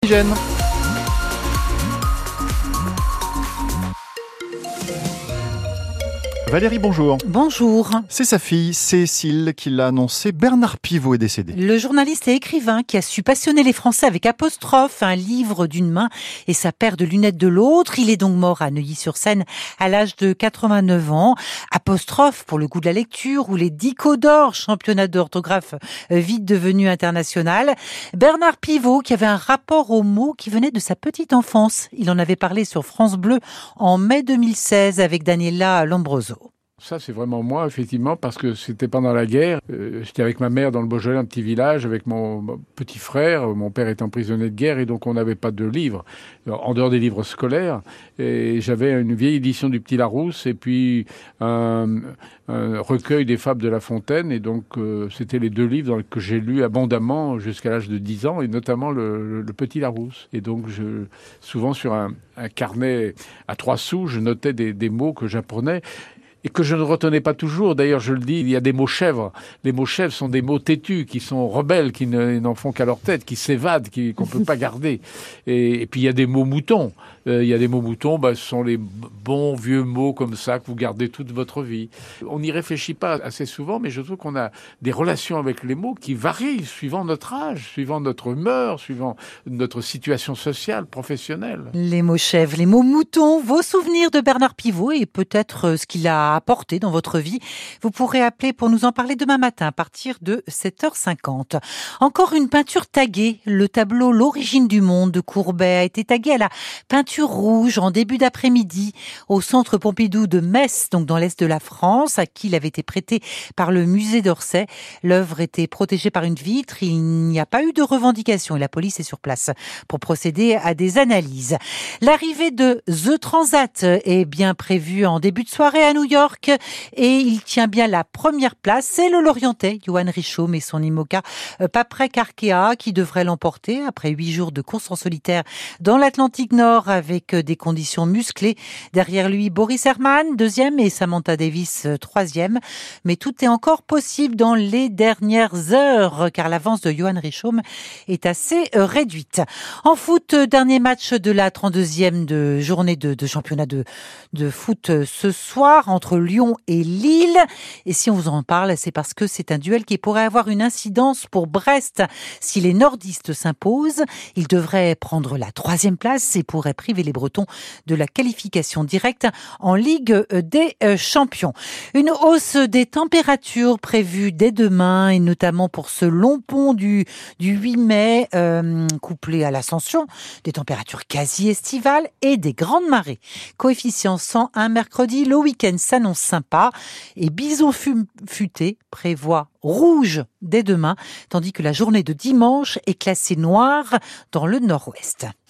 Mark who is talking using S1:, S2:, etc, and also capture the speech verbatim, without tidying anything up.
S1: l'oxygène. Valérie, bonjour.
S2: Bonjour.
S1: C'est sa fille, Cécile, qui l'a annoncé. Bernard Pivot est décédé.
S2: Le journaliste et écrivain qui a su passionner les Français avec apostrophe, un livre d'une main et sa paire de lunettes de l'autre. Il est donc mort à Neuilly-sur-Seine à l'âge de quatre-vingt-neuf ans. Apostrophe pour le goût de la lecture ou les Dico d'or, championnat d'orthographe vite devenu international. Bernard Pivot qui avait un rapport aux mots qui venait de sa petite enfance. Il en avait parlé sur France Bleu en mai deux mille seize avec Daniela Lombroso.
S3: Ça, c'est vraiment moi, effectivement, parce que c'était pendant la guerre. Euh, j'étais avec ma mère dans le Beaujolais, un petit village, avec mon, mon petit frère. Mon père était emprisonné de guerre et donc on n'avait pas de livres, en dehors des livres scolaires. Et j'avais une vieille édition du Petit Larousse et puis un, un recueil des fables de La Fontaine. Et donc, euh, c'était les deux livres dans, que j'ai lus abondamment jusqu'à l'âge de dix ans, et notamment le, le, le Petit Larousse. Et donc, je, souvent sur un, un carnet à trois sous, je notais des, des mots que j'apprenais et que je ne retenais pas toujours. D'ailleurs, je le dis, il y a des mots chèvres. Les mots chèvres sont des mots têtus, qui sont rebelles, qui ne, n'en font qu'à leur tête, qui s'évadent, qui, qu'on ne peut pas garder. Et, et puis, il y a des mots moutons. Euh, il y a des mots moutons, bah, ce sont les bons vieux mots comme ça que vous gardez toute votre vie. On n'y réfléchit pas assez souvent, mais je trouve qu'on a des relations avec les mots qui varient suivant notre âge, suivant notre humeur, suivant notre situation sociale, professionnelle.
S2: Les mots chèvres, les mots moutons, vos souvenirs de Bernard Pivot et peut-être ce qu'il a apporté dans votre vie. Vous pourrez appeler pour nous en parler demain matin à partir de sept heures cinquante. Encore une peinture taguée. Le tableau L'origine du monde de Courbet a été tagué à la peinture rouge en début d'après-midi au centre Pompidou de Metz, donc dans l'est de la France, à qui il avait été prêté par le musée d'Orsay. L'œuvre était protégée par une vitre. Il n'y a pas eu de revendication et la police est sur place pour procéder à des analyses. L'arrivée de The Transat est bien prévue en début de soirée à New York. Et il tient bien la première place. C'est le Lorientais, Johan Richaum et son IMOCA Paprec Arkea qui devrait l'emporter après huit jours de course en solitaire dans l'Atlantique Nord avec des conditions musclées. Derrière lui, Boris Herrmann, deuxième, et Samantha Davis, troisième. Mais tout est encore possible dans les dernières heures car l'avance de Johan Richaum est assez réduite. En foot, dernier match de la trente-deuxième de journée de, de championnat de, de foot ce soir entre Lyon et Lille. Et si on vous en parle, c'est parce que c'est un duel qui pourrait avoir une incidence pour Brest. Si les nordistes s'imposent, ils devraient prendre la troisième place et pourraient priver les Bretons de la qualification directe en Ligue des Champions. Une hausse des températures prévue dès demain et notamment pour ce long pont du, du huit mai, euh, couplé à l'ascension, des températures quasi estivales et des grandes marées. Coefficient cent un mercredi, le week-end s'annonce sympa et Bison Futé prévoit rouge dès demain, tandis que la journée de dimanche est classée noire dans le nord-ouest.